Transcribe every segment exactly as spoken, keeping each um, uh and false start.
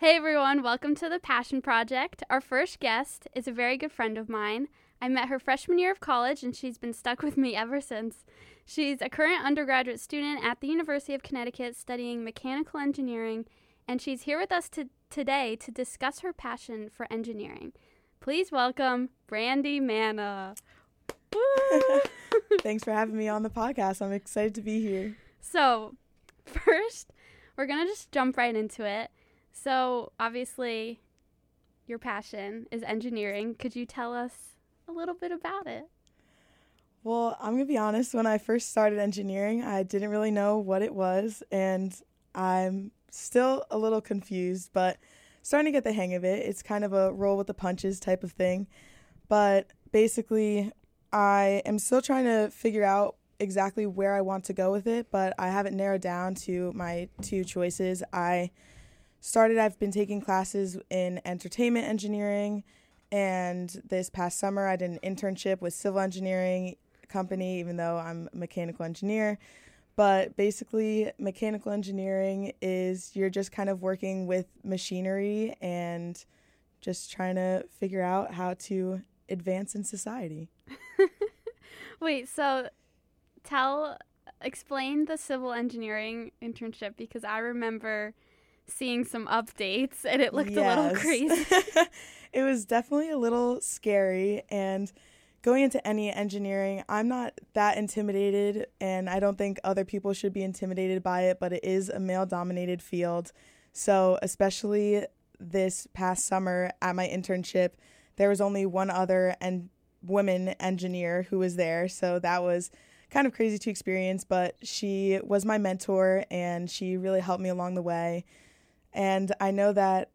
Hey everyone, welcome to the Passion Project. Our first guest is a very good friend of mine. I met her freshman year of college and she's been stuck with me ever since. She's a current undergraduate student at the University of Connecticut studying mechanical engineering, and she's here with us to, today to discuss her passion for engineering. Please welcome Brandy Manna. Woo! Thanks for having me on the podcast. I'm excited to be here. So, first, we're going to just jump right into it. So, obviously, your passion is engineering. Could you tell us a little bit about it? Well, I'm going to be honest. When I first started engineering, I didn't really know what it was, and I'm still a little confused, but starting to get the hang of it. It's kind of a roll with the punches type of thing. But basically, I am still trying to figure out exactly where I want to go with it, but I have it narrowed down to my two choices. I started, I've been taking classes in entertainment engineering, and this past summer I did an internship with civil engineering company, even though I'm a mechanical engineer. But basically, mechanical engineering is you're just kind of working with machinery and just trying to figure out how to advance in society. Wait, so tell, explain the civil engineering internship, because I remember seeing some updates and it looked Yes. a little crazy. It was definitely a little scary, and going into any engineering, I'm not that intimidated, and I don't think other people should be intimidated by it, but it is a male-dominated field. So especially this past summer at my internship, there was only one other and woman engineer who was there, so that was kind of crazy to experience, but she was my mentor, and she really helped me along the way. And I know that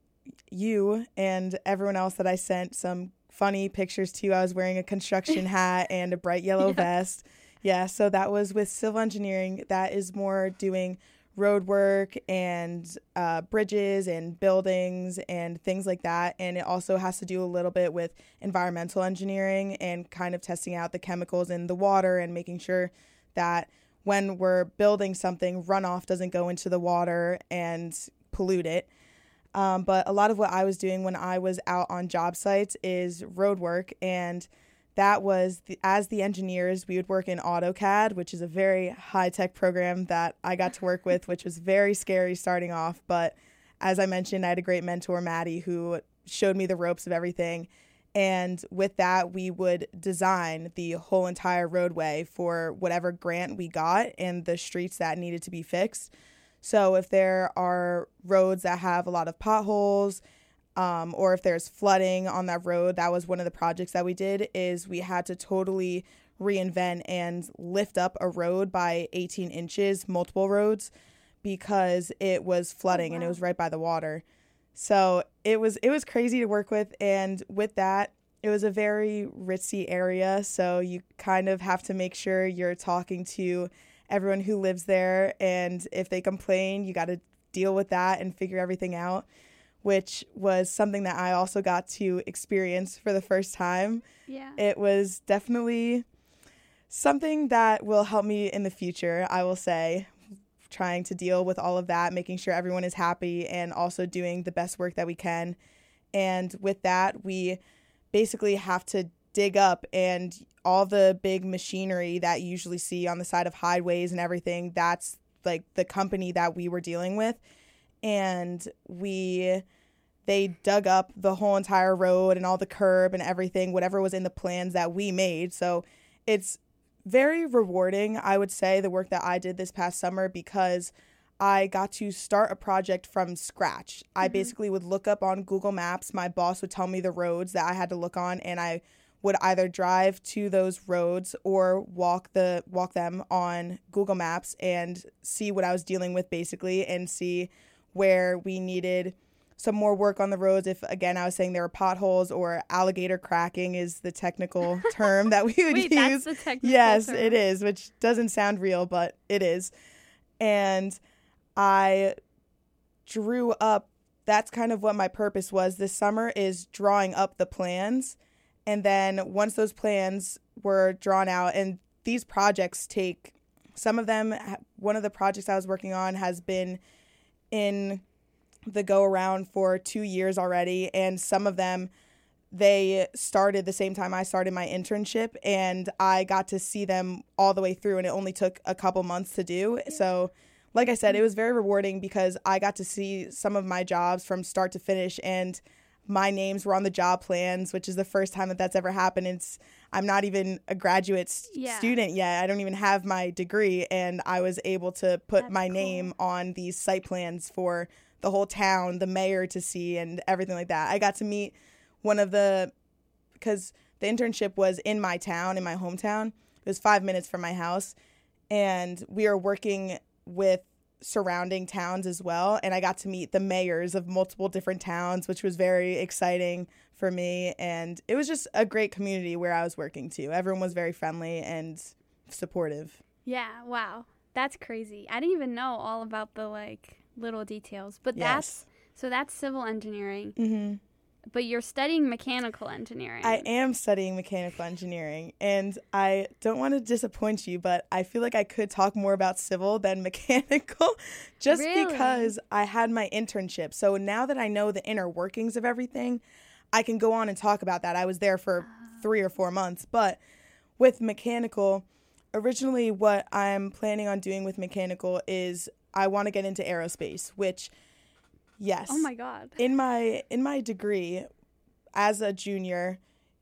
you and everyone else that I sent some funny pictures to, I was wearing a construction hat and a bright yellow Yeah. vest. Yeah, so that was with civil engineering. That is more doing road work and uh, bridges and buildings and things like that. And it also has to do a little bit with environmental engineering and kind of testing out the chemicals in the water and making sure that when we're building something, runoff doesn't go into the water and pollute it. Um, but a lot of what I was doing when I was out on job sites is road work, and that was, the, as the engineers, we would work in AutoCAD, which is a very high-tech program that I got to work with, which was very scary starting off. But as I mentioned, I had a great mentor, Maddie, who showed me the ropes of everything. And with that, we would design the whole entire roadway for whatever grant we got and the streets that needed to be fixed. So if there are roads that have a lot of potholes, um, or if there's flooding on that road, that was one of the projects that we did, is we had to totally reinvent and lift up a road by eighteen inches, multiple roads, because it was flooding. Oh, wow. And it was right by the water. So it was it was crazy to work with, and with that, it was a very ritzy area, so you kind of have to make sure you're talking to everyone who lives there, and if they complain, you got to deal with that and figure everything out, which was something that I also got to experience for the first time. Yeah. It was definitely something that will help me in the future, I will say, trying to deal with all of that, making sure everyone is happy, and also doing the best work that we can. And with that, we basically have to dig up, and all the big machinery that you usually see on the side of highways and everything, that's like the company that we were dealing with. And we they dug up the whole entire road and all the curb and everything, whatever was in the plans that we made. So it's very rewarding, I would say, the work that I did this past summer, because I got to start a project from scratch. I mm-hmm. basically would look up on Google Maps. My boss would tell me the roads that I had to look on, and I would either drive to those roads or walk the walk them on Google Maps and see what I was dealing with, basically, and see where we needed some more work on the roads. If, again, I was saying there were potholes, or alligator cracking is the technical term that we would Wait, use. That's the technical yes, term. it is, which doesn't sound real, but it is. And I drew up, that's kind of what my purpose was this summer, is drawing up the plans. And then once those plans were drawn out, and these projects take, some of them, one of the projects I was working on has been in the go around for two years already, and some of them, they started the same time I started my internship, and I got to see them all the way through, and it only took a couple months to do. Yeah. So like I said, it was very rewarding because I got to see some of my jobs from start to finish, and my names were on the job plans, which is the first time that that's ever happened. It's I'm not even a graduate st- yeah. student yet. I don't even have my degree, and I was able to put That's my cool. name on these site plans for the whole town, the mayor to see, and everything like that. I got to meet one of the, because the internship was in my town, in my hometown. It was five minutes from my house, and we were working with surrounding towns as well, and I got to meet the mayors of multiple different towns, which was very exciting for me, and it was just a great community where I was working too. Everyone was very friendly and supportive. Yeah, wow. That's crazy. I didn't even know all about the, like, little details, but Yes. that's, so that's civil engineering, Mm-hmm. but you're studying mechanical engineering. I am studying mechanical engineering, and I don't want to disappoint you, but I feel like I could talk more about civil than mechanical just Really? because I had my internship. So now that I know the inner workings of everything, I can go on and talk about that. I was there for three or four months, but with mechanical, originally what I'm planning on doing with mechanical is I want to get into aerospace, which, yes. Oh my God. In my in my degree, as a junior,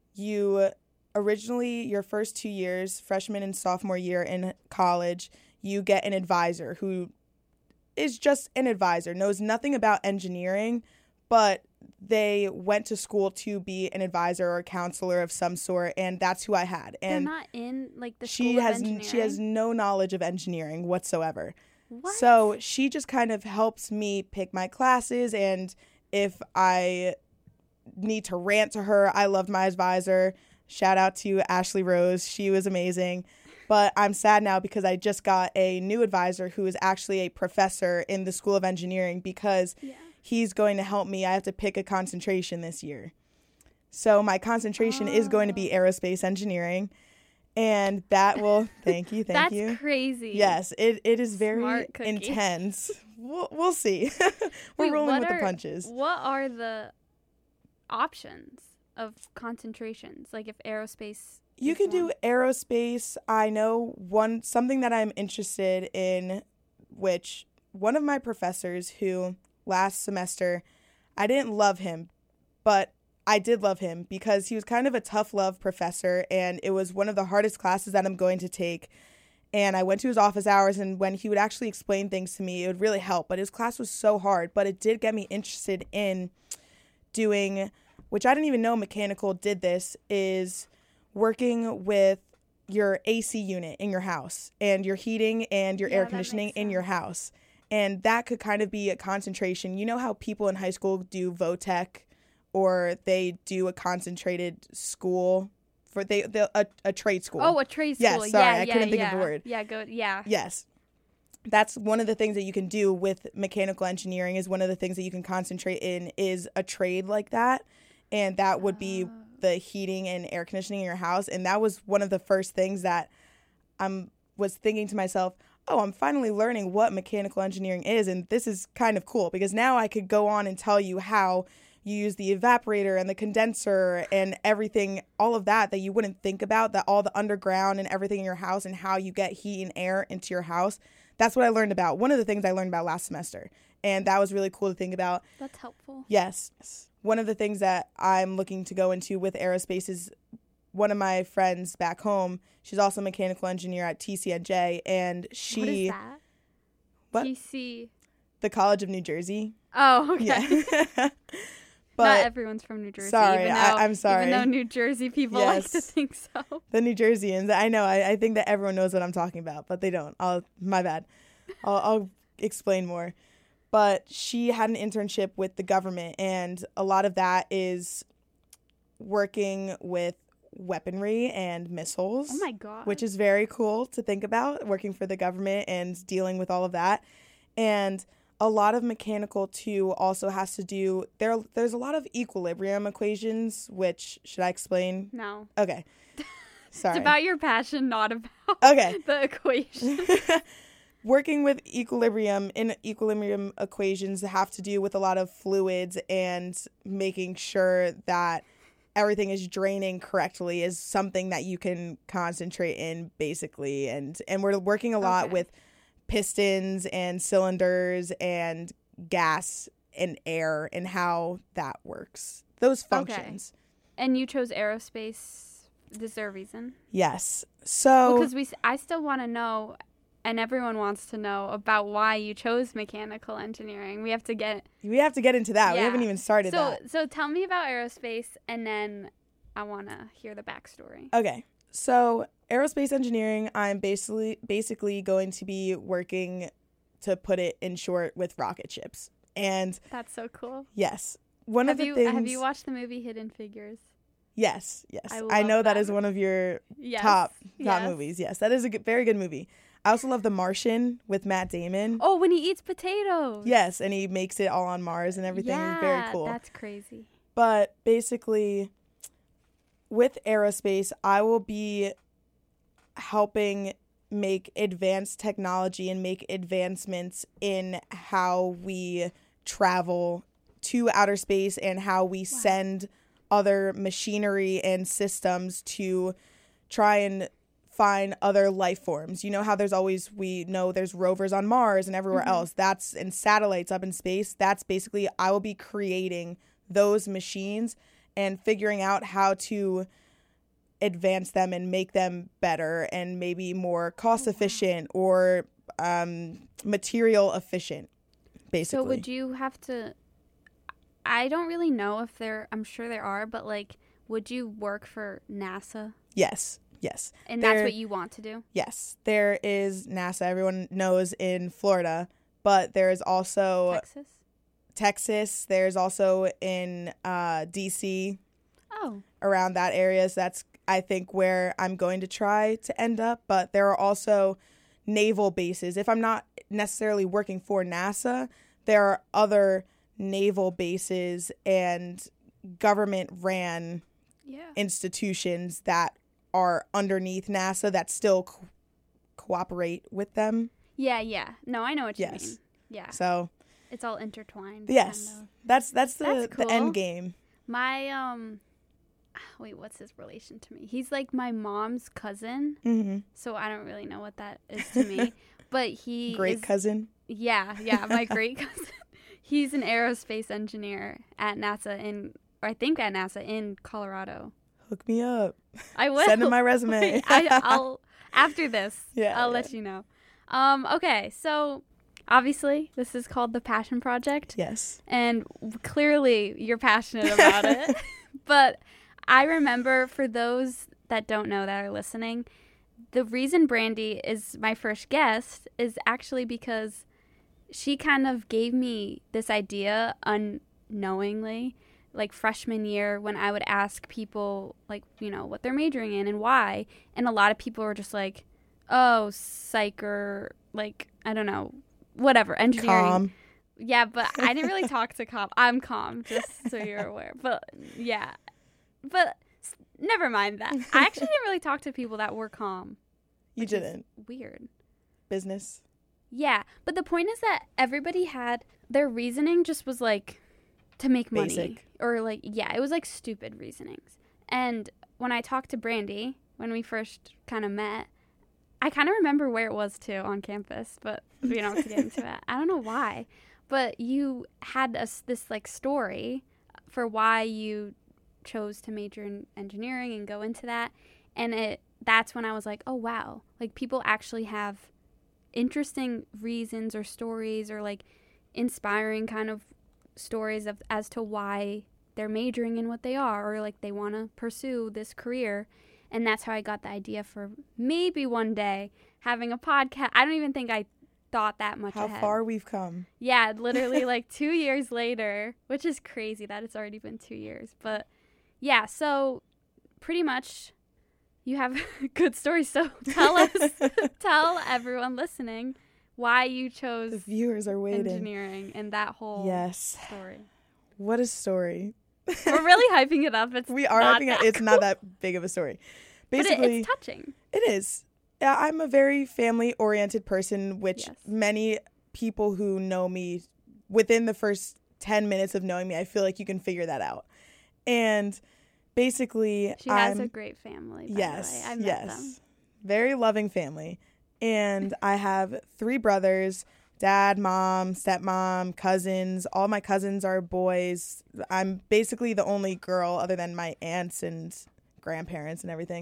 you originally, your first two years, freshman and sophomore year in college, you get an advisor who is just an advisor, knows nothing about engineering, but they went to school to be an advisor or a counselor of some sort, and that's who I had. And They're not in, like, the she school of has engineering? she has no knowledge of engineering whatsoever. What? So she just kind of helps me pick my classes, and if I need to rant to her, I loved my advisor. Shout out to Ashley Rose. She was amazing. But I'm sad now because I just got a new advisor who is actually a professor in the School of Engineering because Yeah. he's going to help me. I have to pick a concentration this year. So my concentration is going to be aerospace engineering. And that will, thank you, thank That's you. crazy. Yes, it, it is very Smart cookie. intense. We'll, we'll see. We're Wait, rolling what with are- the punches. What are the options of concentrations? Like if aerospace. You is can one? do aerospace. I know one something that I'm interested in, which one of my professors who last semester, I didn't love him, but I did love him because he was kind of a tough love professor, and it was one of the hardest classes that I'm going to take. And I went to his office hours, and when he would actually explain things to me, it would really help. But his class was so hard, but it did get me interested in doing, which I didn't even know mechanical did this, is working with your A C unit in your house and your heating and your Yeah, air that conditioning makes in your sense. house. And that could kind of be a concentration. You know how people in high school do VOTEC, or they do a concentrated school for they, they a, a trade school. Oh, a trade Yes, school. sorry, yeah, I yeah, couldn't think yeah. of the word. Yeah, go. Yeah. Yes. That's one of the things that you can do with mechanical engineering is one of the things that you can concentrate in is a trade like that. And that would be Oh. the heating and air conditioning in your house. And that was one of the first things that I was thinking to myself, oh, I'm finally learning what mechanical engineering is. And this is kind of cool because now I could go on and tell you how you use the evaporator and the condenser and everything, all of that that you wouldn't think about, that all the underground and everything in your house and how you get heat and air into your house. That's what I learned about. One of the things I learned about last semester. And that was really cool to think about. That's helpful. Yes. One of the things that I'm looking to go into with aerospace is one of my friends back home. She's also a mechanical engineer at T C N J, and she What is that? What? T C. the College of New Jersey. Oh, okay. Yeah. Not But everyone's from New Jersey. sorry, even though, I- I'm sorry. Even though New Jersey people like to Yes. think so. the New Jerseyans, I know, I, I think that everyone knows what I'm talking about, but they don't. I'll, my bad. I'll, I'll explain more. But she had an internship with the government, and a lot of that is working with weaponry and missiles. Oh my God. Which is very cool to think about, working for the government and dealing with all of that. And a lot of mechanical, too, also has to do, there. there's a lot of equilibrium equations, which, should I explain? No. Okay. Sorry. It's about your passion, not about Okay. the equation. working with equilibrium in equilibrium equations have to do with a lot of fluids, and making sure that everything is draining correctly is something that you can concentrate in, basically. And and we're working a lot Okay. with pistons and cylinders and gas and air and how that works. Those functions. Okay. And you chose aerospace. Is there a reason? Yes. So Because we, s- I still want to know, and everyone wants to know about why you chose mechanical engineering. We have to get we have to get into that. We Yeah. haven't even started so that. so. Tell me about aerospace, and then I want to hear the backstory. Okay. So aerospace engineering, I'm basically basically going to be working, to put it in short, with rocket ships. And That's so cool. yes, one Have of the you things. have you watched the movie Hidden Figures? Yes, yes. I I, love know that that is one of your Yes. top top Yes. movies. Yes, that is a good, very good movie. I also love The Martian with Matt Damon. Oh, when he eats potatoes. Yes, and he makes it all on Mars and everything. Yeah, Very cool. That's crazy. But basically, with aerospace, I will be helping make advanced technology and make advancements in how we travel to outer space and how we send other machinery and systems to try and find other life forms. You know how there's always, we know there's rovers on Mars and everywhere Mhm. else. That's, and satellites up in space. That's basically, I will be creating those machines and figuring out how to advance them and make them better and maybe more cost efficient or um, material efficient, basically. So would you have to? I don't really know if there. I'm sure there are, but like, would you work for NASA? Yes, yes. And There- that's what you want to do? Yes, there is NASA, everyone knows, in Florida, but there is also Texas? Texas. There's also in uh, D C, Oh, around that area. So that's, I think, where I'm going to try to end up. But there are also naval bases. If I'm not necessarily working for NASA, there are other naval bases and government ran yeah. institutions that are underneath NASA that still co- cooperate with them. Yeah, yeah. No, I know what you Yes. mean. Yeah. So It's all intertwined. yes, kind of. that's that's the That's the cool. end game. My, um, wait, what's his relation to me? He's like my mom's cousin, Mm-hmm. so I don't really know what that is to me. But he Great is, cousin. Yeah, yeah, my great cousin. He's an aerospace engineer at NASA in, or I think at NASA in Colorado. Hook me up. I will. Send him my resume. I, I'll after this. Yeah, I'll yeah. let you know. Um. Okay. So obviously, this is called the Passion Project, Yes. and clearly you're passionate about it. But I remember, for those that don't know that are listening, the reason Brandy is my first guest is actually because she kind of gave me this idea unknowingly, like freshman year, when I would ask people, like, you know, what they're majoring in and why. And a lot of people were just like, oh, psych, or like, I don't know, whatever, engineering. Calm. Yeah, but I didn't really talk to calm. I'm calm, just so you're aware. But yeah, but s- never mind that. I actually didn't really talk to people that were calm. You which is didn't. Weird. Business. Yeah, but the point is that everybody had, their reasoning just was like to make money. Basic. Or like, yeah, it was like stupid reasonings. And when I talked to Brandy, when we first kind of met, I kind of remember where it was too, on campus, but we don't have to get into it. I don't know why, but you had us this like story for why you chose to major in engineering and go into that. And it, that's when I was like, oh wow, like people actually have interesting reasons or stories, or like inspiring kind of stories of as to why they're majoring in what they are, or like they want to pursue this career. And that's how I got the idea for maybe one day having a podcast. I don't even think I thought that much How ahead. far we've come. Yeah, literally like two years later, which is crazy that it's already been two years. But yeah, so pretty much you have good stories. So tell us, tell everyone listening why you The chose viewers are waiting. engineering and that whole Yes. story. What a story. We're really hyping it up. It's We are not having it. that It's cool. not that big of a story. But it, Basically, it's touching. it is. Yeah, I'm a very family-oriented person, which Yes. many people who know me within the first ten minutes of knowing me, I feel like you can figure that out. And basically, She has I'm, a great family, by yes, the way. I met yes, them. very loving family. And I have three brothers, dad, mom, stepmom, cousins. All my cousins are boys. I'm basically the only girl other than my aunts and grandparents and everything.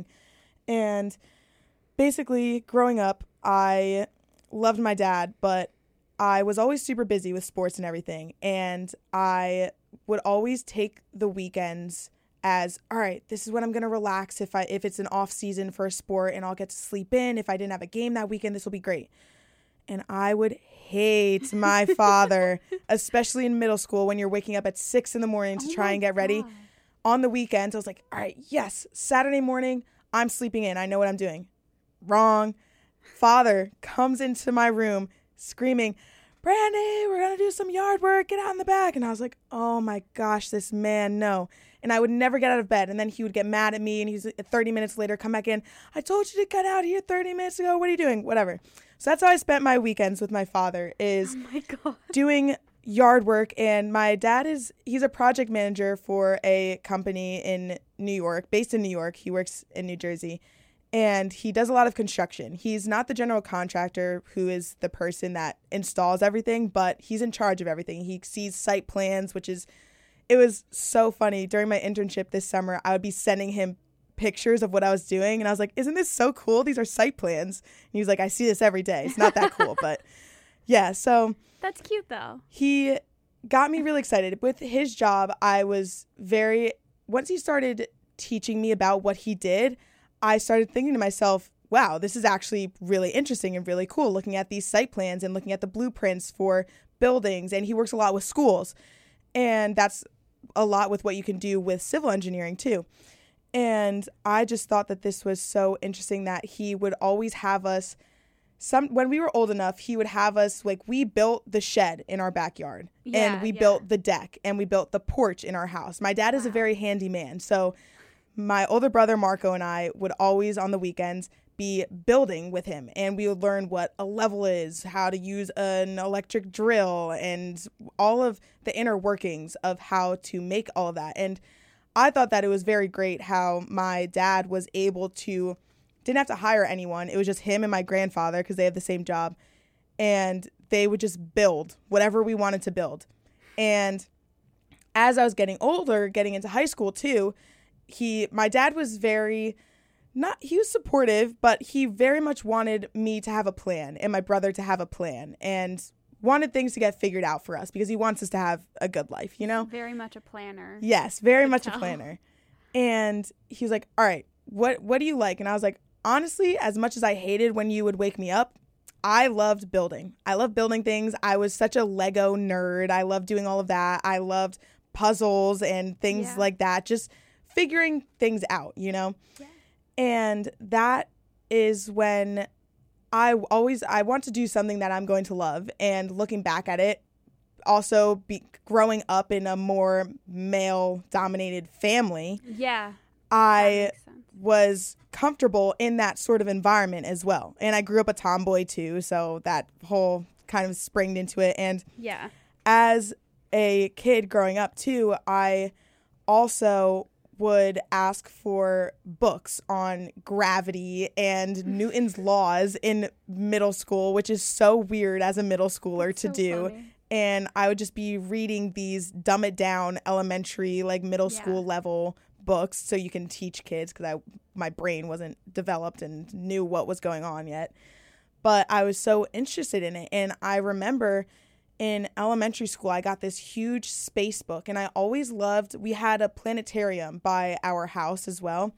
And basically, growing up, I loved my dad, but I was always super busy with sports and everything. And I would always take the weekends as, all right, this is when I'm going to relax if I if it's an off season for a sport and I'll get to sleep in. If I didn't have a game that weekend, this will be great. And I would hate my father, especially in middle school when you're waking up at six in the morning to Oh try my and get ready. God. On the weekends, I was like, all right, yes, Saturday morning, I'm sleeping in. I know what I'm doing. Wrong. Father comes into my room screaming, Brandy, we're going to do some yard work. Get out in the back. And I was like, oh my gosh, this man, no. And I would never get out of bed. And then he would get mad at me. And he's thirty minutes later, come back in. I told you to get out here thirty minutes ago. What are you doing? Whatever. So that's how I spent my weekends with my father, is Oh my God. doing yard work. And my dad is, he's a project manager for a company in New York, based in New York. He works in New Jersey. And he does a lot of construction. He's not the general contractor who is the person that installs everything, but he's in charge of everything. He sees site plans, which is, it was so funny. During my internship this summer, I would be sending him pictures of what I was doing. And I was like, isn't this so cool? These are site plans. And he was like, I see this every day. It's not that cool, but yeah. So That's cute, though. he got me really excited. With his job, I was very, once he started teaching me about what he did, I started thinking to myself, wow, this is actually really interesting and really cool, looking at these site plans and looking at the blueprints for buildings. And he works a lot with schools. And that's a lot with what you can do with civil engineering too. And I just thought that this was so interesting that he would always have us, some when we were old enough, he would have us, like, we built the shed in our backyard. Yeah, and we yeah. built the deck and we built the porch in our house. My dad is a Wow. very handy man. So my older brother, Marco, and I would always on the weekends be building with him. And we would learn what a level is, how to use an electric drill, and all of the inner workings of how to make all of that. And I thought that it was very great how my dad was able to, didn't have to hire anyone. It was just him and my grandfather, because they have the same job. And they would just build whatever we wanted to build. And as I was getting older, getting into high school too, he, my dad was very, not, he was supportive, but he very much wanted me to have a plan and my brother to have a plan, and wanted things to get figured out for us because he wants us to have a good life, you know? Very much a planner. Yes, very Could much tell. a planner. And he was like, all right, what, what do you like? And I was like, honestly, as much as I hated when you would wake me up, I loved building. I love building things. I was such a Lego nerd. I loved doing all of that. I loved puzzles and things Yeah. like that. Just figuring things out, you know? Yeah. And that is when I always, I want to do something that I'm going to love. And looking back at it, also be growing up in a more male dominated family, Yeah. I That makes sense. was comfortable in that sort of environment as well. And I grew up a tomboy too, so that whole kind of springed into it. And Yeah. as a kid growing up too, I also would ask for books on gravity and Newton's laws in middle school, which is so weird as a middle schooler That's to so do. funny. And I would just be reading these dumb it down elementary, like middle Yeah. school level books so you can teach kids, because I my brain wasn't developed and knew what was going on yet. But I was so interested in it. And I remember in elementary school, I got this huge space book, and I always loved, we had a planetarium by our house as well.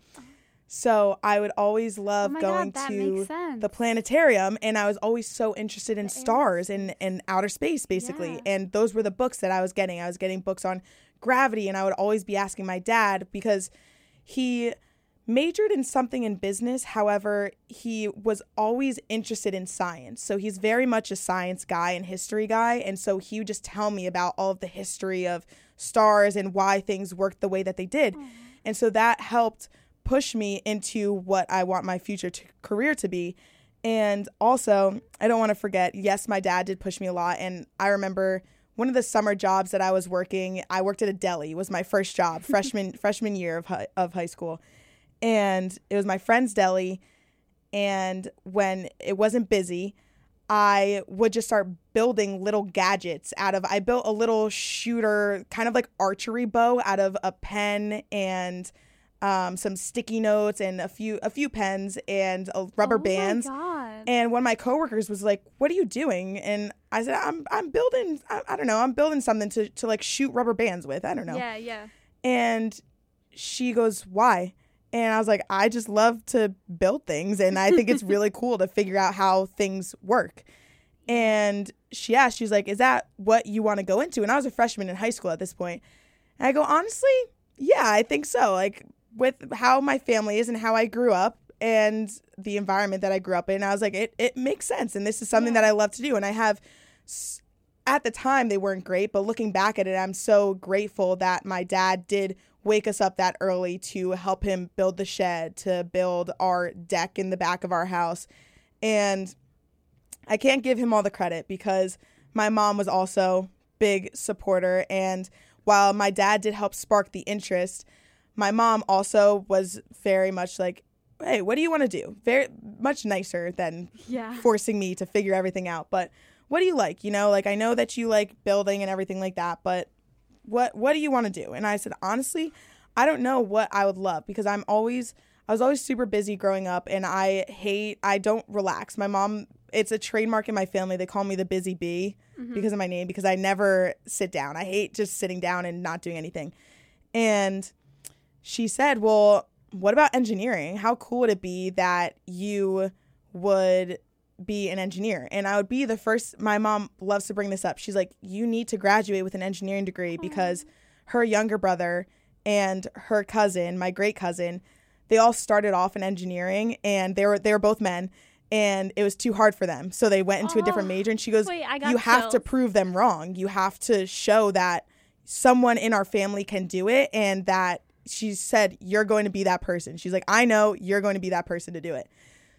So I would always love Oh my going God, that to makes sense. the planetarium, and I was always so interested in The stars and, and outer space, basically. Yeah. And those were the books that I was getting. I was getting books on gravity, and I would always be asking my dad, because he majored in something in business. However, he was always interested in science. So he's very much a science guy and history guy. And so he would just tell me about all of the history of stars and why things worked the way that they did. And so that helped push me into what I want my future t- career to be. And also, I don't want to forget, yes, my dad did push me a lot. And I remember one of the summer jobs that I was working, I worked at a deli. It was my first job, freshman freshman year of high, of high school. And it was my friend's deli. And when it wasn't busy, I would just start building little gadgets out of, I built a little shooter, kind of like archery bow out of a pen and um, some sticky notes and a few a few pens and uh, rubber oh bands. My God. And one of my coworkers was like, "What are you doing?" And I said, "I'm I'm building. I, I don't know. I'm building something to to like shoot rubber bands with. I don't know." Yeah, yeah. And she goes, "Why?" And I was like, "I just love to build things, and I think it's really cool to figure out how things work." And she asked, she's like, "Is that what you want to go into?" And I was a freshman in high school at this point. And I go, "Honestly, yeah, I think so. Like with how my family is and how I grew up and the environment that I grew up in, I was like, it, it makes sense. And this is something yeah. that I love to do." And I have, at the time, they weren't great, but looking back at it, I'm so grateful that my dad did wake us up that early to help him build the shed, to build our deck in the back of our house. And I can't give him all the credit because my mom was also big supporter. And while my dad did help spark the interest, my mom also was very much like, "Hey, what do you want to do?" Very much nicer than yeah. forcing me to figure everything out. But what do you like? You know, like I know that you like building and everything like that, but what what do you want to do? And I said, honestly, I don't know what I would love because I'm always I was always super busy growing up, and I hate I don't relax. My mom, it's a trademark in my family. They call me the busy bee mm-hmm. because of my name, because I never sit down. I hate just sitting down and not doing anything. And she said, "Well, what about engineering? How cool would it be that you would be an engineer?" And I would be the first, my mom loves to bring this up. She's like, "You need to graduate with an engineering degree," because her younger brother and her cousin, my great cousin, they all started off in engineering, and they were they were both men, and it was too hard for them. So they went into oh, a different major. And she goes, wait, I got "You have chills. to prove them wrong. You have to show that someone in our family can do it," and that she said, "You're going to be that person." She's like, "I know you're going to be that person to do it."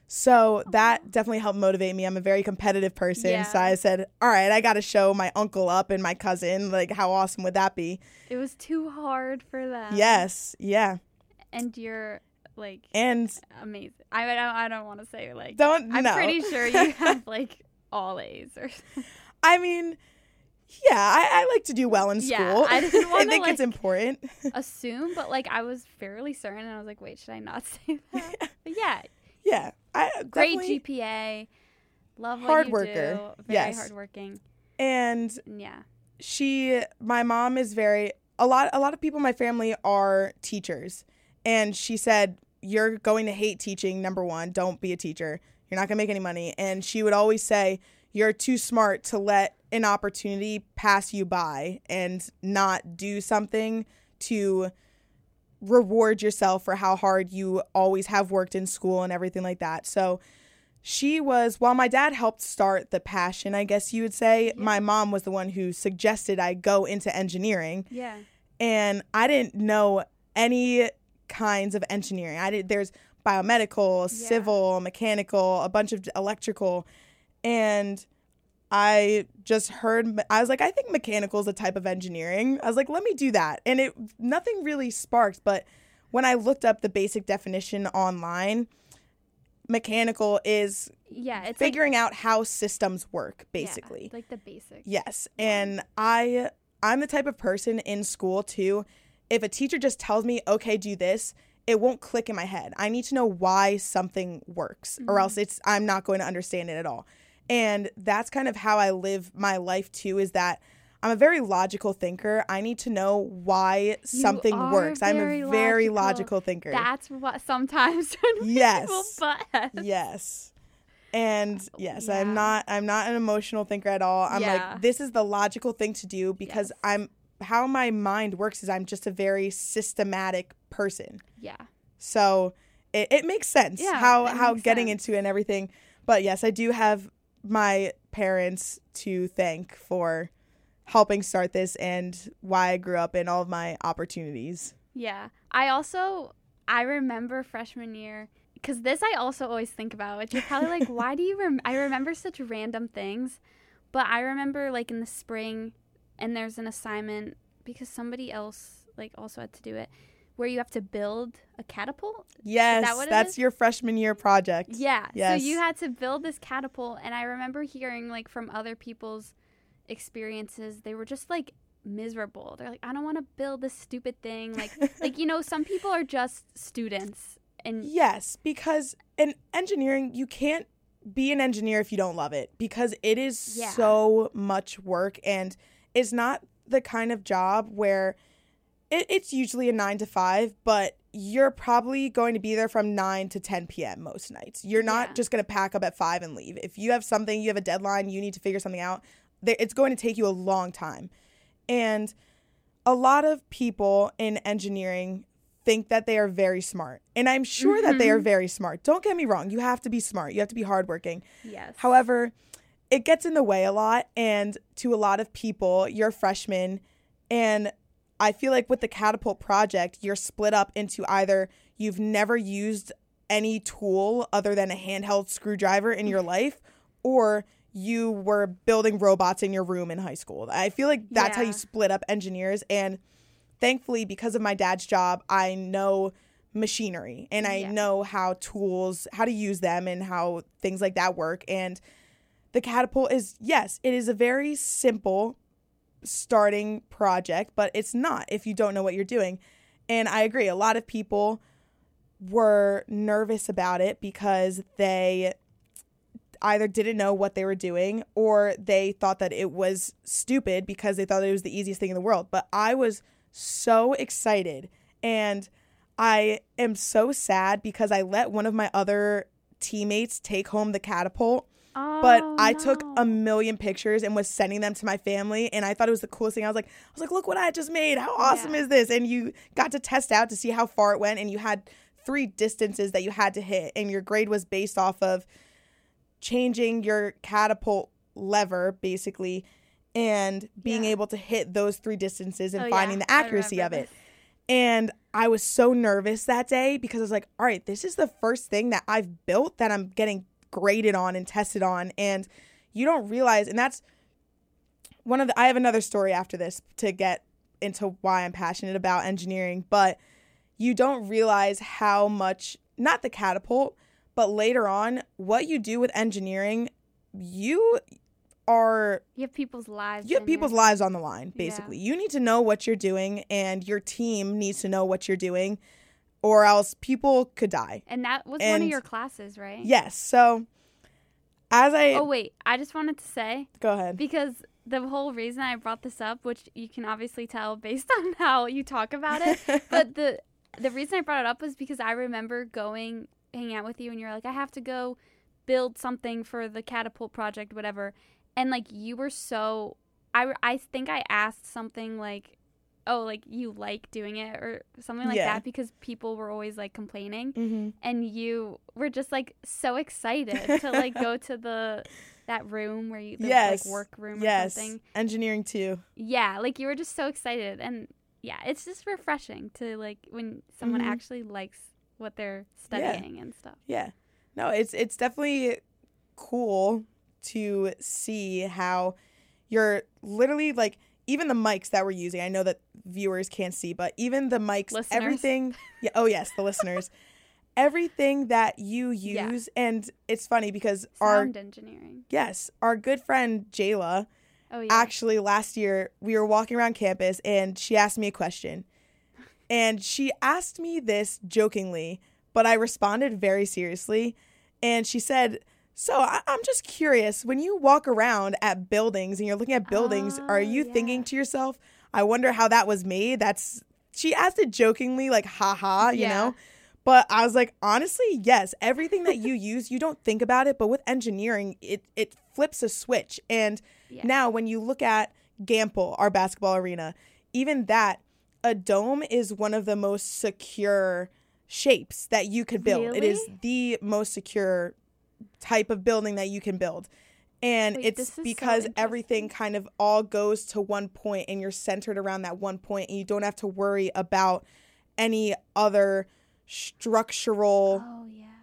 So that definitely helped motivate me. I'm a very competitive person. Yeah. So I said, all right, I got to show my uncle up and my cousin. Like, how awesome would that be? It was too hard for them. Yes. Yeah. And you're like, and amazing. I don't, I don't want to say like, don't, I'm no. pretty sure you have like all A's or something. I mean, yeah, I, I like to do well in school. Yeah, I didn't want I think to, it's like, important. assume, but like I was fairly certain, and I was like, wait, should I not say that? But yeah. Yeah. I, Great G P A. Love what hard you worker. do. Very yes. hardworking. And yeah. she, my mom is very, a lot, a lot of people in my family are teachers. And she said, "You're going to hate teaching, number one. Don't be a teacher. You're not going to make any money." And she would always say, "You're too smart to let an opportunity pass you by and not do something to reward yourself for how hard you always have worked in school and everything like that." So she was, while my dad helped start the passion, I guess you would say, yeah. my mom was the one who suggested I go into engineering. Yeah. And I didn't know any kinds of engineering. I did, there's biomedical, yeah. civil, mechanical, a bunch of electrical. And I just heard, I was like, I think mechanical is a type of engineering. I was like, let me do that. And it, nothing really sparked. But when I looked up the basic definition online, mechanical is yeah, it's figuring like, out how systems work, basically. Yeah, like the basics. Yes. And I, I'm the type of person in school too, if a teacher just tells me, okay, do this, it won't click in my head. I need to know why something works, mm-hmm. or else it's I'm not going to understand it at all. And that's kind of how I live my life too, is that I'm a very logical thinker. I need to know why something you are works. I'm a very logical. logical thinker. That's what sometimes yes. people butt heads. Yes. And yes, yeah. I'm not I'm not an emotional thinker at all. I'm yeah. like, this is the logical thing to do because yes. I'm how my mind works is I'm just a very systematic person. Yeah. So it, it makes sense yeah, how how getting sense. into it and everything. But yes, I do have my parents to thank for helping start this and why I grew up and all of my opportunities. Yeah. I also, I remember freshman year because this I also always think about, which you're probably like, why do you rem- I remember such random things, but I remember like in the spring, and there's an assignment because somebody else like also had to do it, where you have to build a catapult. Yes, that that's your freshman year project. Yeah, yes. So you had to build this catapult, and I remember hearing like from other people's experiences, they were just like miserable. They're like, I don't want to build this stupid thing. Like, like you know, some people are just students. And yes, because in engineering, you can't be an engineer if you don't love it, because it is yeah. so much work, and it's not the kind of job where it, it's usually a nine to five, but you're probably going to be there from nine to ten p.m. most nights. You're not yeah. just going to pack up at five and leave. If you have something, you have a deadline, you need to figure something out, it's going to take you a long time. And a lot of people in engineering think that they are very smart. And I'm sure mm-hmm. that they are very smart. Don't get me wrong. You have to be smart. You have to be hardworking. Yes. However, it gets in the way a lot. And to a lot of people, you're freshmen. And I feel like with the catapult project, you're split up into either you've never used any tool other than a handheld screwdriver in your life, or you were building robots in your room in high school. I feel like that's yeah. how you split up engineers. And thankfully, because of my dad's job, I know machinery, and I yeah. know how tools, how to use them, and how things like that work. And the catapult is, yes, it is a very simple starting project, but it's not if you don't know what you're doing. And I agree. A lot of people were nervous about it because they either didn't know what they were doing, or they thought that it was stupid because they thought it was the easiest thing in the world. But I was so excited, and I am so sad because I let one of my other teammates take home the catapult, oh, but I no. took a million pictures and was sending them to my family, and I thought it was the coolest thing. I was like, I was like, look what I just made. How awesome yeah. is this? And you got to test out to see how far it went, and you had three distances that you had to hit, and your grade was based off of changing your catapult lever, basically, and being yeah. able to hit those three distances and oh, finding yeah. the accuracy of it. This. And I was so nervous that day because I was like, all right, this is the first thing that I've built that I'm getting graded on and tested on. And you don't realize, and that's one of the, I have another story after this to get into why I'm passionate about engineering, but you don't realize how much, not the catapult, but later on, what you do with engineering, you are you have people's lives you have people's your... lives on the line, basically. Yeah. You need to know what you're doing, and your team needs to know what you're doing, or else people could die. And that was and one of your classes, right? Yes. So as I oh wait I just wanted to say, go ahead, because the whole reason I brought this up, which you can obviously tell based on how you talk about it, but the the reason I brought it up was because I remember going hanging out with you, and you're like, I have to go build something for the catapult project, whatever. And, like, you were so, I, I think I asked something like, oh, like, you like doing it or something like yeah. that, because people were always, like, complaining. Mm-hmm. And you were just, like, so excited to, like, go to the, that room where you, the, yes. like, work room yes. or something. Engineering too. Yeah, like, you were just so excited. And, yeah, it's just refreshing to, like, when someone mm-hmm. actually likes what they're studying yeah. and stuff. Yeah. No, it's it's definitely cool to see how you're literally, like, even the mics that we're using, I know that viewers can't see, but even the mics, listeners. everything, yeah, oh yes, the listeners, everything that you use, yeah. and it's funny because sound our engineering, yes, our good friend Jayla, oh, yeah. actually last year we were walking around campus and she asked me a question, and she asked me this jokingly, but I responded very seriously, and she said, so I- I'm just curious, when you walk around at buildings and you're looking at buildings, oh, are you yeah. thinking to yourself, I wonder how that was made? That's, she asked it jokingly, like, haha, you yeah. know? But I was like, honestly, yes, everything that you use, you don't think about it. But with engineering, it, it flips a switch. And yeah. now when you look at Gampel, our basketball arena, even that, a dome is one of the most secure shapes that you could build. Really? It is the most secure type of building that you can build. And Wait, it's because so everything kind of all goes to one point, and you're centered around that one point, and you don't have to worry about any other structural oh, yeah.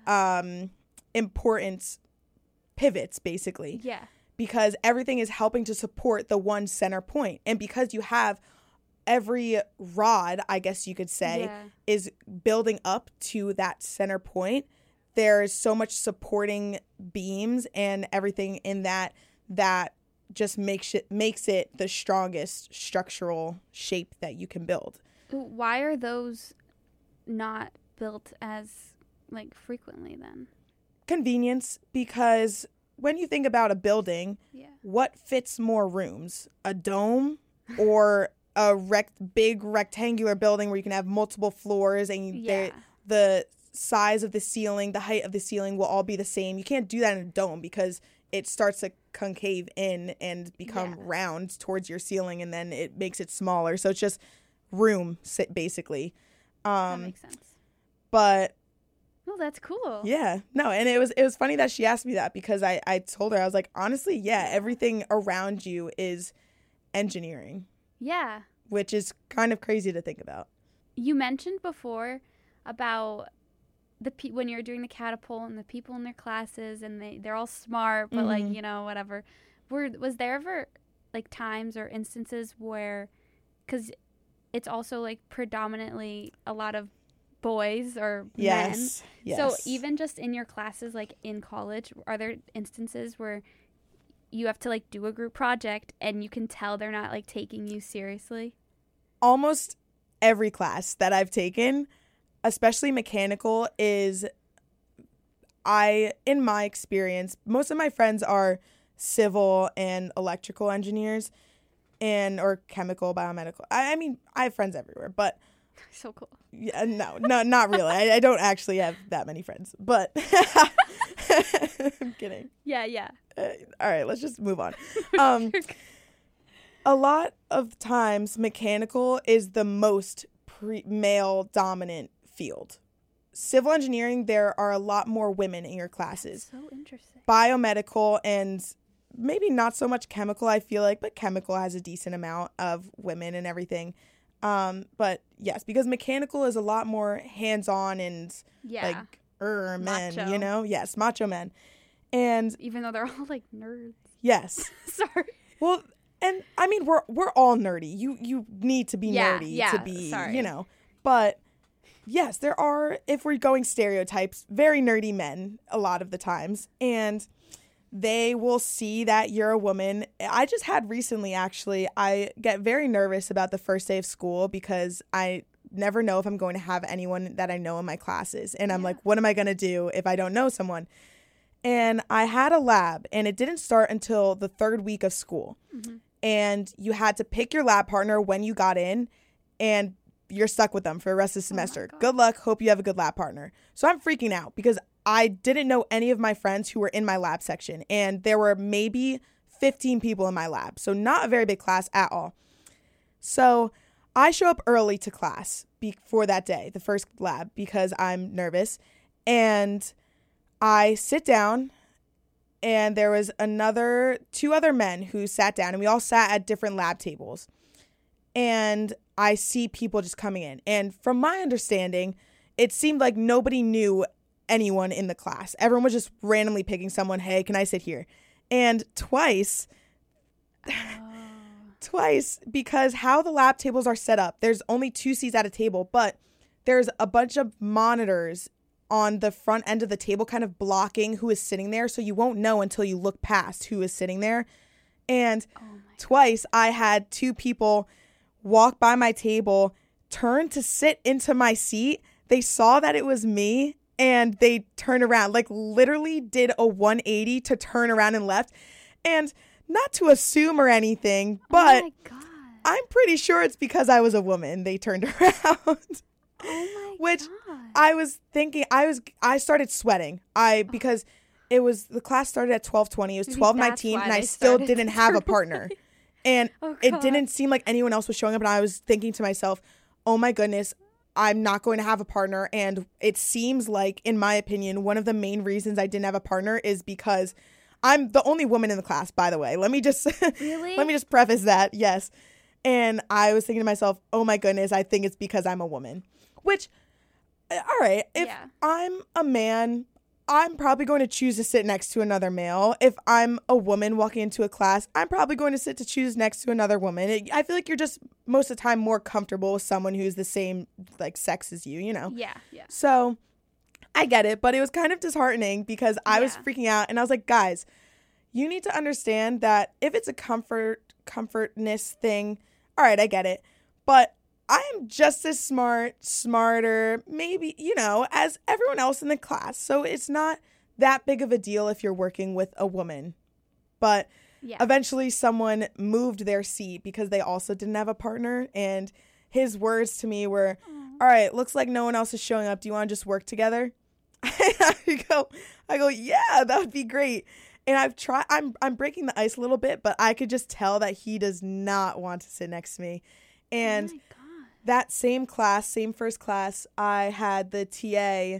um, important pivots, basically. Yeah. Because everything is helping to support the one center point. And because you have every rod, I guess you could say, yeah. is building up to that center point, there's so much supporting beams and everything in that that just makes it makes it the strongest structural shape that you can build. Why are those not built as like frequently then? Convenience, because when you think about a building, yeah. what fits more rooms? A dome or a rect big rectangular building where you can have multiple floors and yeah. the size of the ceiling, the height of the ceiling will all be the same. You can't do that in a dome because it starts to concave in and become yeah. round towards your ceiling, and then it makes it smaller. So it's just room, basically. Um, that makes sense. But well, that's cool. Yeah, no, and it was it was funny that she asked me that because I I told her, I was like, honestly, yeah, everything around you is engineering. Yeah. Which is kind of crazy to think about. You mentioned before about the pe- when you're doing the catapult and the people in their classes and they they're all smart, but mm-hmm. like, you know, whatever. Were was there ever like times or instances where, because it's also like predominantly a lot of boys or yes. men. Yes. So even just in your classes, like in college, are there instances where you have to like do a group project and you can tell they're not like taking you seriously? Almost every class that I've taken, especially mechanical, is, I, in my experience, most of my friends are civil and electrical engineers and or chemical, biomedical. I, I mean, I have friends everywhere, but so cool. Yeah, no, no, not really. I, I don't actually have that many friends, but I'm kidding. Yeah, yeah. Uh, all right, let's just move on. Um, a lot of times, mechanical is the most pre- male-dominant field. Civil engineering, there are a lot more women in your classes. That's so interesting. Biomedical and maybe not so much chemical, I feel like, but chemical has a decent amount of women and everything. Um, but yes, because mechanical is a lot more hands-on and yeah. like er men, macho. You know? Yes, macho men. And even though they're all like nerds. Yes. Sorry. Well, and I mean we're we're all nerdy. You you need to be yeah, nerdy yeah, to be, sorry. you know. But yes, there are, if we're going stereotypes, very nerdy men a lot of the times, and they will see that you're a woman. I just had recently, actually, I get very nervous about the first day of school because I never know if I'm going to have anyone that I know in my classes. And I'm yeah. like, what am I going to do if I don't know someone? And I had a lab, and it didn't start until the third week of school. Mm-hmm. And you had to pick your lab partner when you got in, and you're stuck with them for the rest of the semester. Oh good luck. Hope you have a good lab partner. So I'm freaking out because I didn't know any of my friends who were in my lab section, and there were maybe fifteen people in my lab, so not a very big class at all. So I show up early to class before that day, the first lab, because I'm nervous, and I sit down, and there was another, two other men who sat down, and we all sat at different lab tables, and I see people just coming in, and from my understanding, it seemed like nobody knew anyone in the class. Everyone was just randomly picking someone. Hey, can I sit here? And twice, oh. twice, because how the lab tables are set up, there's only two seats at a table, but there's a bunch of monitors on the front end of the table kind of blocking who is sitting there. So you won't know until you look past who is sitting there. And oh twice I had two people walk by my table, turn to sit into my seat. They saw that it was me, and they turned around, like literally did a one eighty to turn around and left. And not to assume or anything, but oh my God. I'm pretty sure it's because I was a woman they turned around. Oh my Which God. I was thinking, I was, I started sweating. I, because it was, the class started at twelve twenty. It was twelve nineteen, and I still didn't have a partner. And oh it didn't seem like anyone else was showing up. And I was thinking to myself, oh my goodness, I'm not going to have a partner. And it seems like, in my opinion, one of the main reasons I didn't have a partner is because I'm the only woman in the class, by the way. Let me just really? let me just preface that. Yes. And I was thinking to myself, oh my goodness, I think it's because I'm a woman. Which, all right, if yeah. I'm a man, I'm probably going to choose to sit next to another male. If I'm a woman walking into a class, I'm probably going to sit to choose next to another woman. It, I feel like you're just most of the time more comfortable with someone who's the same like sex as you, you know? Yeah, yeah. So I get it, but it was kind of disheartening because I yeah. was freaking out and I was like, guys, you need to understand that if it's a comfort, comfortness thing, all right, I get it. But I'm just as smart, smarter, maybe, you know, as everyone else in the class. So it's not that big of a deal if you're working with a woman. But yeah. eventually someone moved their seat because they also didn't have a partner. And his words to me were, Aww. all right, looks like no one else is showing up. Do you want to just work together? I go, I go, yeah, that would be great. And I've tried, I'm, I'm breaking the ice a little bit, but I could just tell that he does not want to sit next to me. And oh that same class, same first class, I had the T A,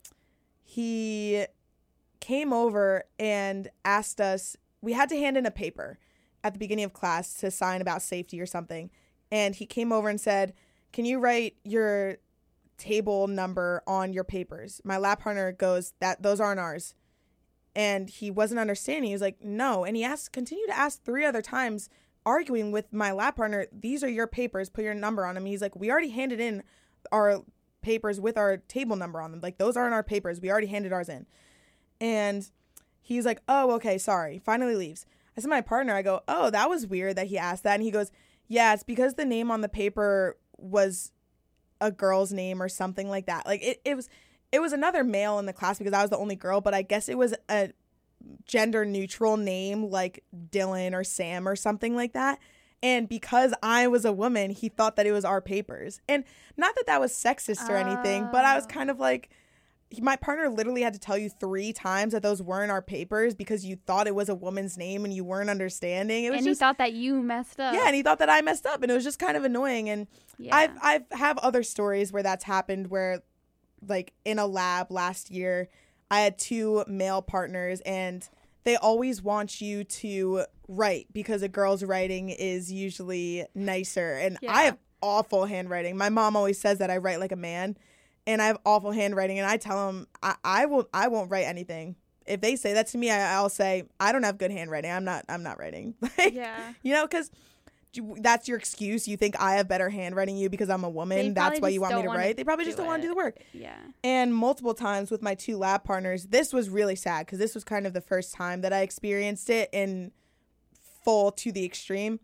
he came over and asked us, we had to hand in a paper at the beginning of class to sign about safety or something. And he came over and said, can you write your table number on your papers? My lab partner goes, that those aren't ours. And he wasn't understanding. He was like, no. And he asked, continued to ask three other times, arguing with my lab partner, these are your papers, put your number on them. He's like, we already handed in our papers with our table number on them. Like, those aren't our papers. We already handed ours in. And he's like, oh, okay, sorry. Finally leaves. I said to my partner, I go, oh, that was weird that he asked that. And he goes, yeah, it's because the name on the paper was a girl's name or something like that. Like, it, it was it was another male in the class because I was the only girl, but I guess it was a gender neutral name like Dylan or Sam or something like that. And because I was a woman, he thought that it was our papers. And not that that was sexist or anything, but I was kind of like, my partner literally had to tell you three times that those weren't our papers because you thought it was a woman's name and you weren't understanding. It was and just, he thought that you messed up. Yeah, and he thought that I messed up, and it was just kind of annoying. And yeah. I've I've have other stories where that's happened where, like, in a lab last year, I had two male partners, and they always want you to write because a girl's writing is usually nicer. And yeah. I have awful handwriting. My mom always says that I write like a man, and I have awful handwriting. And I tell them I, I won't I won't write anything. If they say that to me, I, I'll say I don't have good handwriting. I'm not I'm not writing. Like, yeah, you know, because that's your excuse. You think I have better handwriting than you because I'm a woman. That's why you want me to write. They probably just don't want to do the work. Yeah. And multiple times with my two lab partners, this was really sad because this was kind of the first time that I experienced it in full to the extreme.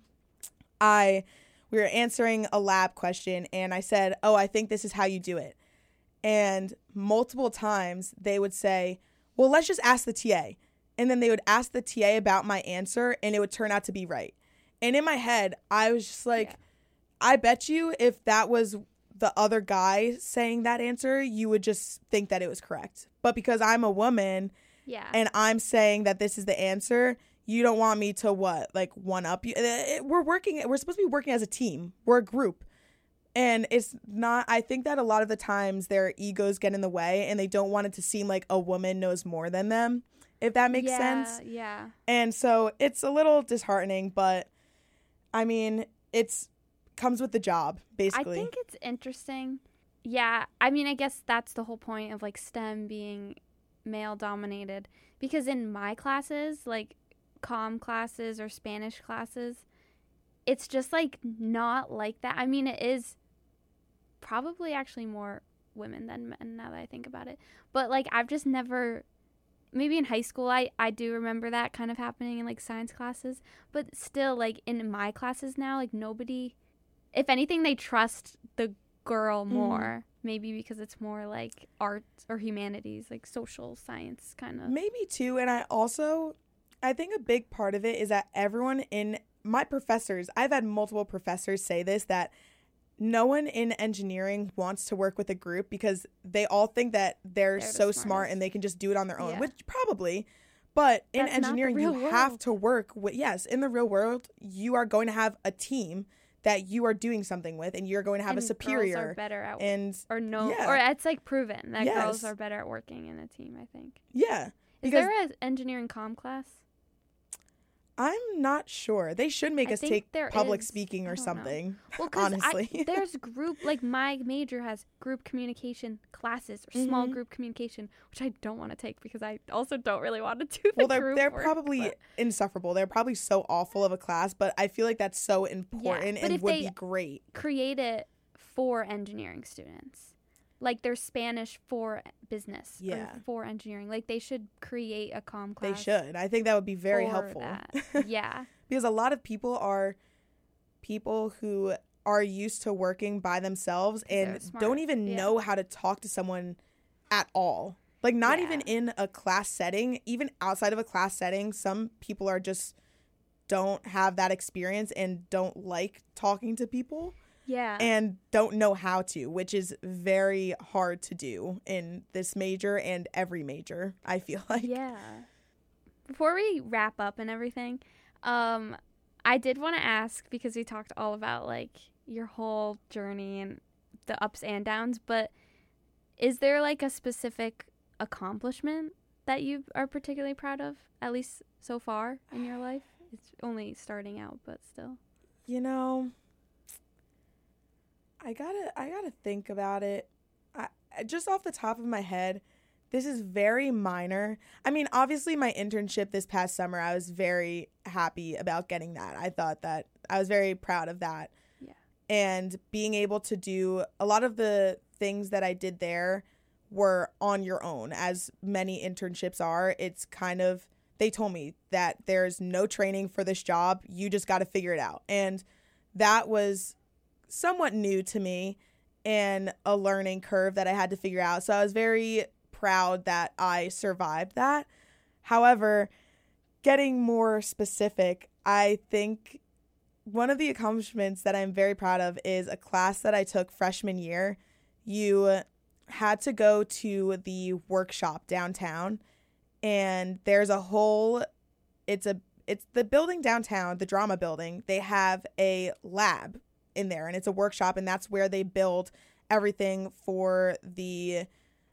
I we were answering a lab question and I said, "Oh, I think this is how you do it." And multiple times they would say, "Well, let's just ask the T A." And then they would ask the T A about my answer and it would turn out to be right. And in my head, I was just like, yeah. I bet you if that was the other guy saying that answer, you would just think that it was correct. But because I'm a woman yeah. and I'm saying that this is the answer, you don't want me to what? Like one up you? We're working, we're supposed to be working as a team. We're a group. And it's not, I think that a lot of the times their egos get in the way and they don't want it to seem like a woman knows more than them, if that makes yeah, sense. Yeah. And so it's a little disheartening, but I mean, it's comes with the job, basically. I think it's interesting. Yeah, I mean, I guess that's the whole point of like STEM being male dominated, because in my classes, like comm classes or Spanish classes, it's just like not like that. I mean, it is probably actually more women than men now that I think about it. But like I've just never, maybe in high school I, I do remember that kind of happening in like science classes, but still like in my classes now, like nobody, if anything, they trust the girl more, mm. maybe because it's more like arts or humanities, like social science kind of. Maybe too. And I also, I think a big part of it is that everyone in my professors, I've had multiple professors say this, that no one in engineering wants to work with a group because they all think that they're, they're so the smart and they can just do it on their own, yeah. which probably, but in That's engineering, you world. have to work with, yes, in the real world, you are going to have a team that you are doing something with, and you're going to have and a superior. Girls are better at and or no, yeah. or it's like proven that yes. girls are better at working in a team, I think. Yeah. Is there an engineering comm class? I'm not sure. They should make I us think take there public is. speaking I or don't know. something. Well, because honestly. there's group, like my major has group communication classes or small Mhm. group communication, which I don't want to take because I also don't really want to do the Well, they're group they're work, probably but- insufferable. They're probably so awful of a class, but I feel like that's so important but and if would they- be great. create it for engineering students. Like there's Spanish for business Yeah. or for engineering. Like they should create a comm They class. should. I think that would be very for helpful. that. Yeah. Because a lot of people are people who are used to working by themselves they're and smart. don't even Yeah. know how to talk to someone at all. Like not Yeah. even in a class setting, even outside of a class setting, some people are just don't have that experience and don't like talking to people Yeah. and don't know how to, which is very hard to do in this major and every major, I feel like. Yeah. Before we wrap up and everything, um, I did want to ask, because we talked all about like your whole journey and the ups and downs, but is there like a specific accomplishment that you are particularly proud of, at least so far in your life? It's only starting out, but still. You know, I gotta I gotta think about it. I, just off the top of my head, this is very minor. I mean, obviously my internship this past summer, I was very happy about getting that. I thought that I was very proud of that. Yeah. And being able to do a lot of the things that I did there were on your own, as many internships are. It's kind of, they told me that there's no training for this job. You just got to figure it out. And that was somewhat new to me and a learning curve that I had to figure out. So I was very proud that I survived that. However, getting more specific, I think one of the accomplishments that I'm very proud of is a class that I took freshman year. You had to go to the workshop downtown, and there's a whole, it's a, it's the building downtown, the drama building. They have a lab in there, and it's a workshop, and that's where they build everything for the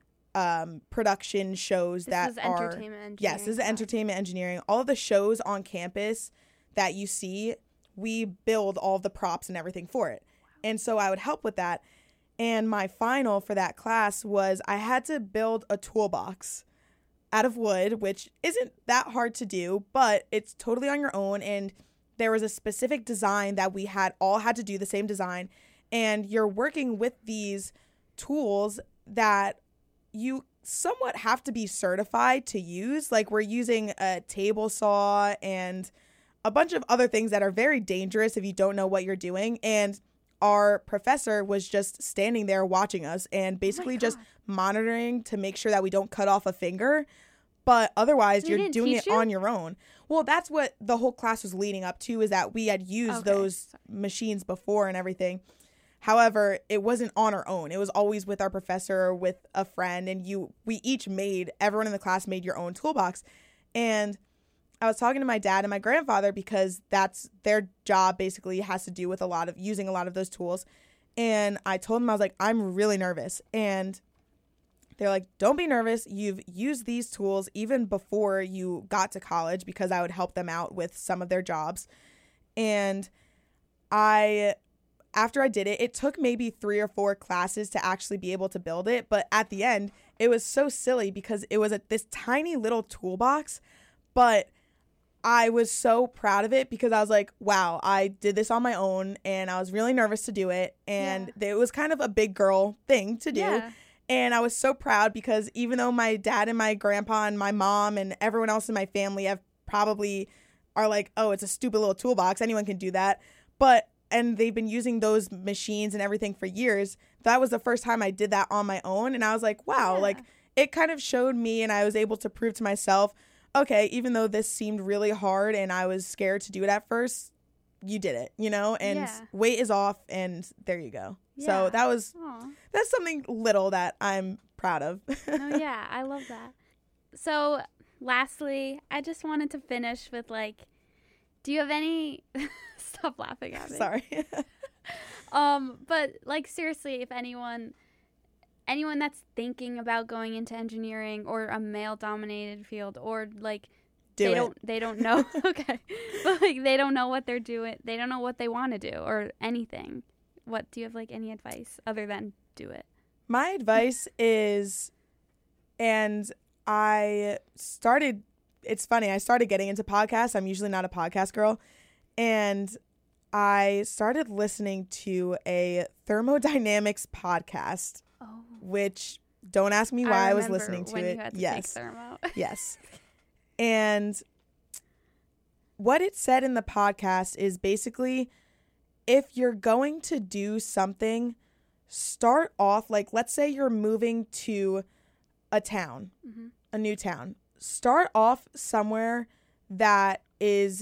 um, production shows This that is are, entertainment engineering. yes, this is class. entertainment engineering. All of the shows on campus that you see, we build all of the props and everything for it. And so I would help with that. And my final for that class was I had to build a toolbox out of wood, which isn't that hard to do, but it's totally on your own. And there was a specific design that we had all had to do the same design. And you're working with these tools that you somewhat have to be certified to use. Like we're using a table saw and a bunch of other things that are very dangerous if you don't know what you're doing. And our professor was just standing there watching us and basically Oh just God. monitoring to make sure that we don't cut off a finger. But otherwise, So he you're didn't doing teach it you? on your own. Well, that's what the whole class was leading up to, is that we had used Okay. those machines before and everything. However, it wasn't on our own. It was always with our professor or with a friend. And you, we each made, everyone in the class made your own toolbox. And I was talking to my dad and my grandfather because that's their job, basically has to do with a lot of using a lot of those tools. And I told them, I was like, I'm really nervous. And they're like, don't be nervous. You've used these tools even before you got to college, because I would help them out with some of their jobs. And I, after I did it, it took maybe three or four classes to actually be able to build it. But at the end, it was so silly because it was a, this tiny little toolbox, but I was so proud of it because I was like, wow, I did this on my own, and I was really nervous to do it. And it was kind of a big girl thing to do. Yeah. And I was so proud because even though my dad and my grandpa and my mom and everyone else in my family have probably are like, oh, it's a stupid little toolbox, anyone can do that. But, and they've been using those machines and everything for years. That was the first time I did that on my own. And I was like, wow, Yeah. like it kind of showed me, and I was able to prove to myself, okay, even though this seemed really hard and I was scared to do it at first, you did it, you know, and Yeah. weight is off, and there you go. Yeah. So that was, Aw. that's something little that I'm proud of. No, yeah, I love that. So, lastly, I just wanted to finish with like, do you have any? Stop laughing at me. Sorry. Um, but like seriously, if anyone, anyone that's thinking about going into engineering or a male-dominated field, or like Do they it. don't they don't know. Okay. But like they don't know what they're doing. They don't know what they want to do or anything. What do you have like any advice other than do it? My advice is, and I started, it's funny, I started getting into podcasts. I'm usually not a podcast girl. And I started listening to a thermodynamics podcast, Oh. which don't ask me why I, I was listening to when it. You had to yes. take thermo. Yes. And what it said in the podcast is basically, if you're going to do something, start off, like, let's say you're moving to a town, mm-hmm. a new town. Start off somewhere that is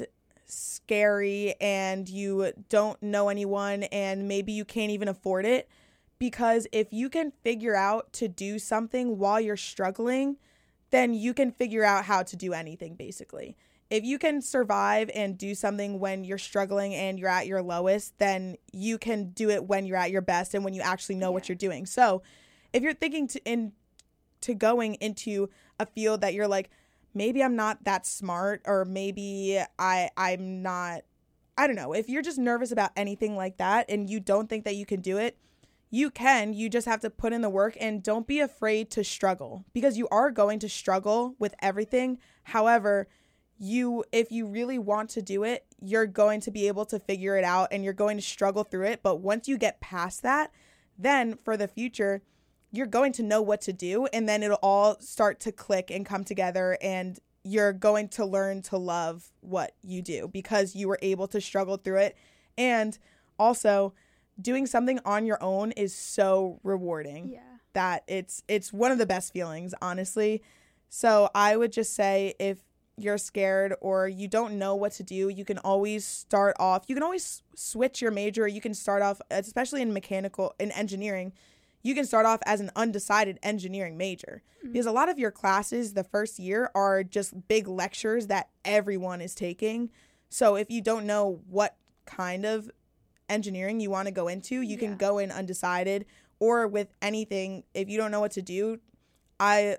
scary and you don't know anyone and maybe you can't even afford it. Because if you can figure out to do something while you're struggling, then you can figure out how to do anything, basically. If you can survive and do something when you're struggling and you're at your lowest, then you can do it when you're at your best and when you actually know yeah. what you're doing. So if you're thinking to in to going into a field that you're like, maybe I'm not that smart, or maybe I I'm not, I don't know. If you're just nervous about anything like that and you don't think that you can do it, you can. You just have to put in the work and don't be afraid to struggle, because you are going to struggle with everything. However, you, if you really want to do it, you're going to be able to figure it out and you're going to struggle through it. But once you get past that, then for the future, you're going to know what to do, and then it'll all start to click and come together, and you're going to learn to love what you do because you were able to struggle through it. And also, doing something on your own is so rewarding. Yeah. That it's it's one of the best feelings, honestly. So I would just say, if you're scared or you don't know what to do, you can always start off. You can always switch your major. You can start off, especially in mechanical, in engineering, you can start off as an undecided engineering major. Mm-hmm. Because a lot of your classes the first year are just big lectures that everyone is taking. So if you don't know what kind of engineering you want to go into, you yeah. can go in undecided. Or with anything, if you don't know what to do, I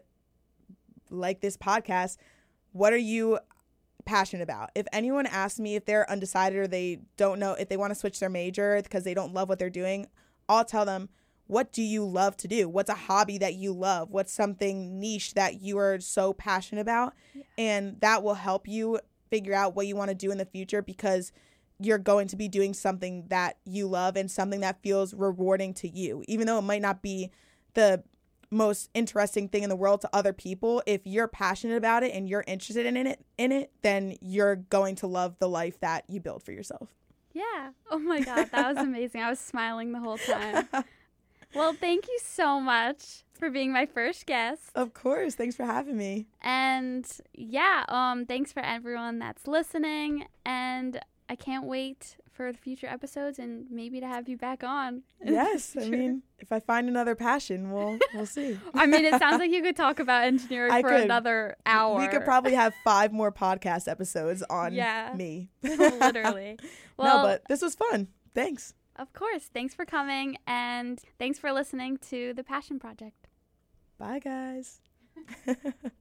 like this podcast. What are you passionate about? If anyone asks me if they're undecided or they don't know if they want to switch their major because they don't love what they're doing, I'll tell them, what do you love to do? What's a hobby that you love? What's something niche that you are so passionate about? Yeah. And that will help you figure out what you want to do in the future, because you're going to be doing something that you love and something that feels rewarding to you. Even though it might not be the most interesting thing in the world to other people, if you're passionate about it and you're interested in it, in it, then you're going to love the life that you build for yourself. Yeah. Oh my God, that was amazing. I was smiling the whole time. Well, thank you so much for being my first guest. Of course. Thanks for having me. And yeah, um, thanks for everyone that's listening. And I can't wait for the future episodes and maybe to have you back on. Yes. I mean, if I find another passion, we'll we'll see. I mean, it sounds like you could talk about engineering I for could. another hour. We could probably have five more podcast episodes on yeah. me. Literally. Well, no, but this was fun. Thanks. Of course. Thanks for coming, and thanks for listening to The Passion Project. Bye, guys.